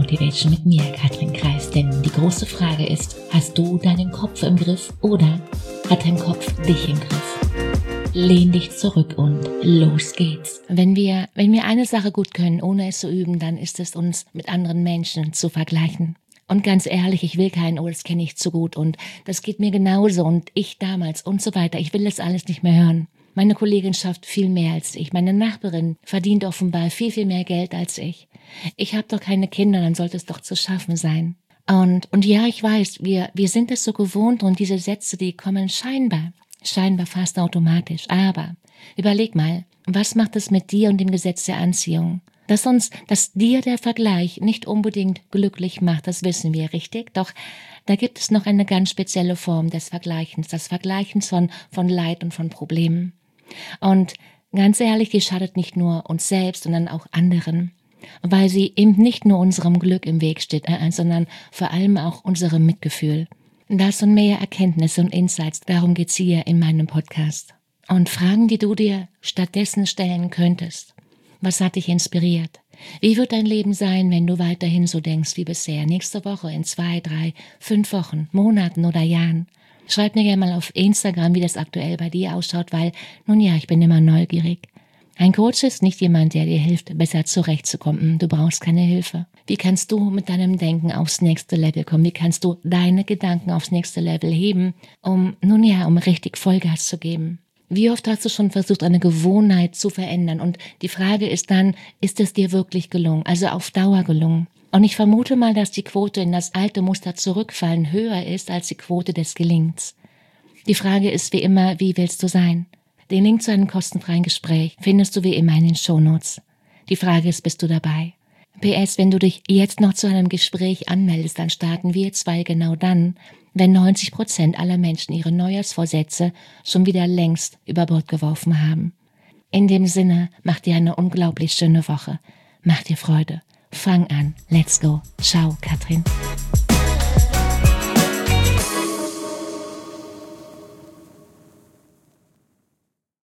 Motivation mit mir, Katrin Kreis. Denn die große Frage ist, hast du deinen Kopf im Griff oder hat dein Kopf dich im Griff? Lehn dich zurück und los geht's. Wenn wir eine Sache gut können, ohne es zu üben, dann ist es, uns mit anderen Menschen zu vergleichen. Und ganz ehrlich, ich will keinen, das kenne ich zu gut und das geht mir genauso und ich damals und so weiter. Ich will das alles nicht mehr hören. Meine Kollegin schafft viel mehr als ich. Meine Nachbarin verdient offenbar viel, viel mehr Geld als ich. Ich habe doch keine Kinder, dann sollte es doch zu schaffen sein. Und ja, ich weiß, wir sind es so gewohnt und diese Sätze, die kommen scheinbar fast automatisch. Aber überleg mal, was macht es mit dir und dem Gesetz der Anziehung? Dass dir der Vergleich nicht unbedingt glücklich macht, das wissen wir, richtig? Doch da gibt es noch eine ganz spezielle Form des Vergleichens, das Vergleichens von Leid und von Problemen. Und ganz ehrlich, die schadet nicht nur uns selbst, sondern auch anderen, weil sie eben nicht nur unserem Glück im Weg steht, sondern vor allem auch unserem Mitgefühl. Das und mehr Erkenntnisse und Insights, darum geht's hier in meinem Podcast. Und Fragen, die du dir stattdessen stellen könntest. Was hat dich inspiriert? Wie wird dein Leben sein, wenn du weiterhin so denkst wie bisher? Nächste Woche, in 2, 3, 5 Wochen, Monaten oder Jahren? Schreib mir gerne mal auf Instagram, wie das aktuell bei dir ausschaut, weil, nun ja, ich bin immer neugierig. Ein Coach ist nicht jemand, der dir hilft, besser zurechtzukommen. Du brauchst keine Hilfe. Wie kannst du mit deinem Denken aufs nächste Level kommen? Wie kannst du deine Gedanken aufs nächste Level heben, um richtig Vollgas zu geben? Wie oft hast du schon versucht, eine Gewohnheit zu verändern? Und die Frage ist dann, ist es dir wirklich gelungen? Also auf Dauer gelungen? Und ich vermute mal, dass die Quote in das alte Muster zurückfallen höher ist als die Quote des Gelingens. Die Frage ist wie immer, wie willst du sein? Den Link zu einem kostenfreien Gespräch findest du wie immer in den Shownotes. Die Frage ist, bist du dabei? PS, wenn du dich jetzt noch zu einem Gespräch anmeldest, dann starten wir 2 genau dann, wenn 90% aller Menschen ihre Neujahrsvorsätze schon wieder längst über Bord geworfen haben. In dem Sinne, mach dir eine unglaublich schöne Woche. Mach dir Freude. Fang an. Let's go. Ciao, Katrin.